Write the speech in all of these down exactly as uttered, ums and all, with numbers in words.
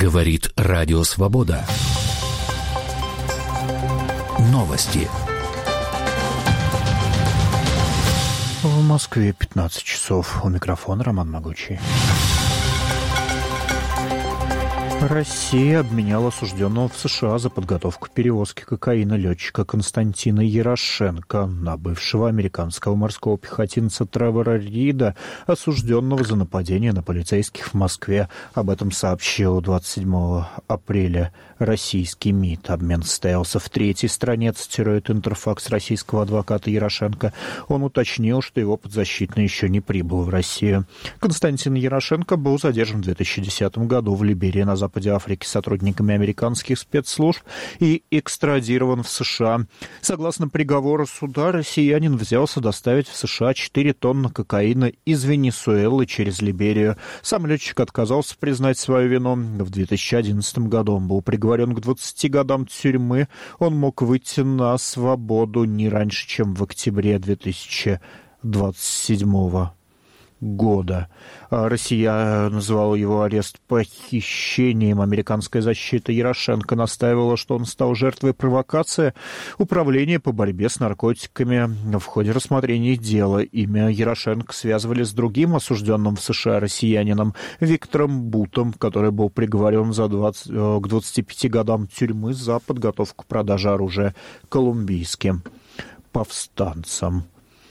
Говорит Радио Свобода. Новости. В Москве пятнадцать часов. У микрофона Роман Могучий. Россия обменяла осужденного в США за подготовку перевозки кокаина летчика Константина Ярошенко на бывшего американского морского пехотинца Тревора Рида, осужденного за нападение на полицейских в Москве. Об этом сообщил двадцать седьмого апреля российский МИД. Обмен состоялся в третьей стране, цитирует Интерфакс российского адвоката Ярошенко. Он уточнил, что его подзащитный еще не прибыл в Россию. Константин Ярошенко был задержан в две тысячи десятом году в Либерии на западе Африки сотрудниками американских спецслужб и экстрадирован в США. Согласно приговору суда, россиянин взялся доставить в США четыре тонны кокаина из Венесуэлы через Либерию. Сам летчик отказался признать свою вину. В две тысячи одиннадцатом году он был приговорен к двадцати годам тюрьмы. Он мог выйти на свободу не раньше, чем в октябре две тысячи двадцать седьмого года. Россия называла его арест похищением. Американская защита Ярошенко настаивала, что он стал жертвой провокации Управления по борьбе с наркотиками. В ходе рассмотрения дела имя Ярошенко связывали с другим осужденным в США россиянином Виктором Бутом, который был приговорен за двадцать, к двадцати пяти годам тюрьмы за подготовку к продаже оружия колумбийским повстанцам.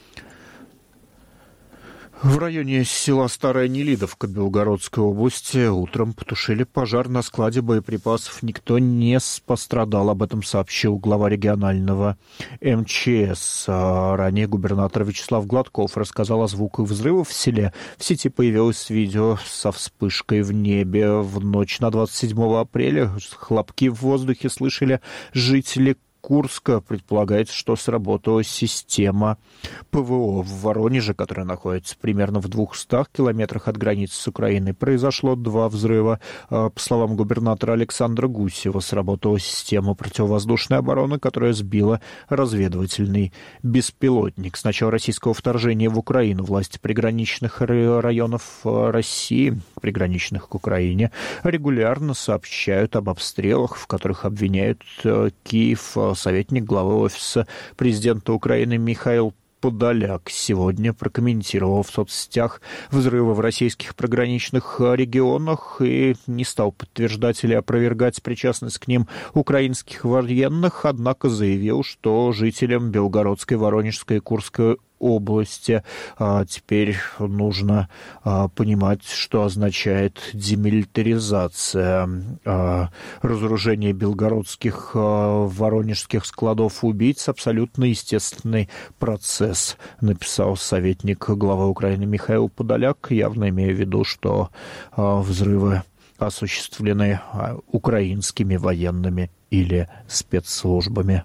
В районе села Старая Нелидовка Белгородской области утром потушили пожар на складе боеприпасов. Никто не пострадал, об этом сообщил глава регионального эм че эс. Ранее губернатор Вячеслав Гладков рассказал о звуках взрывов в селе. В сети появилось видео со вспышкой в небе. В ночь на двадцать седьмого апреля хлопки в воздухе слышали жители Курска. Предполагается, что сработала система ПВО. В Воронеже, которая находится примерно в двухстах километрах от границы с Украиной, произошло два взрыва. По словам губернатора Александра Гусева, сработала система противовоздушной обороны, которая сбила разведывательный беспилотник. С начала российского вторжения в Украину власти приграничных районов России, приграничных к Украине, регулярно сообщают об обстрелах, в которых обвиняют Киев. Советник главы офиса президента Украины Михаил Подоляк сегодня прокомментировал в соцсетях взрывы в российских приграничных регионах и не стал подтверждать или опровергать причастность к ним украинских военных, однако заявил, что жителям Белгородской, Воронежской и Курской области а, теперь нужно а, понимать, что означает демилитаризация. А, разоружение белгородских, а, воронежских складов убийц — абсолютно естественный процесс, написал советник главы Украины Михаил Подоляк, явно имея в виду, что а, взрывы осуществлены а, украинскими военными или спецслужбами.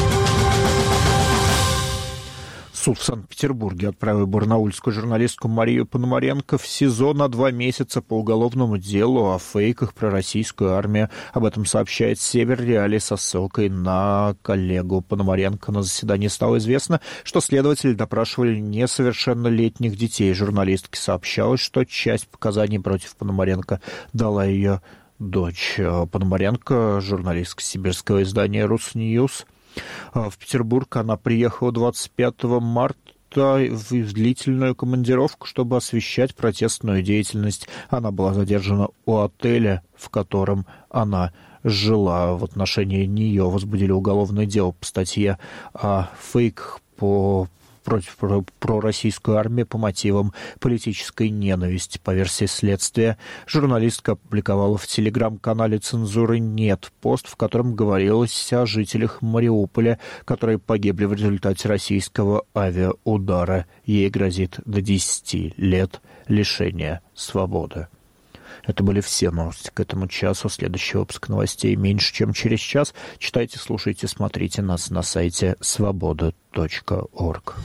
Суд в Санкт-Петербурге отправил барнаульскую журналистку Марию Пономаренко в СИЗО на два месяца по уголовному делу о фейках про российскую армию. Об этом сообщает Север Реалии со ссылкой на коллегу Пономаренко. На заседании стало известно, что следователи допрашивали несовершеннолетних детей. Журналистке сообщалось, что часть показаний против Пономаренко дала ее дочь. Пономаренко, журналистка сибирского издания «Русньюз». В Петербург она приехала двадцать пятого марта в длительную командировку, чтобы освещать протестную деятельность. Она была задержана у отеля, в котором она жила. В отношении нее возбудили уголовное дело по статье о фейках по против пророссийскую армию по мотивам политической ненависти. По версии следствия, журналистка опубликовала в телеграм-канале «Цензуры нет» пост, в котором говорилось о жителях Мариуполя, которые погибли в результате российского авиаудара. Ей грозит до десяти лет лишения свободы. Это были все новости к этому часу. Следующий выпуск новостей меньше, чем через час. Читайте, слушайте, смотрите нас на сайте свобода точка орг.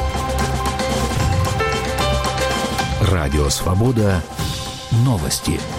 Радио «Свобода». Новости.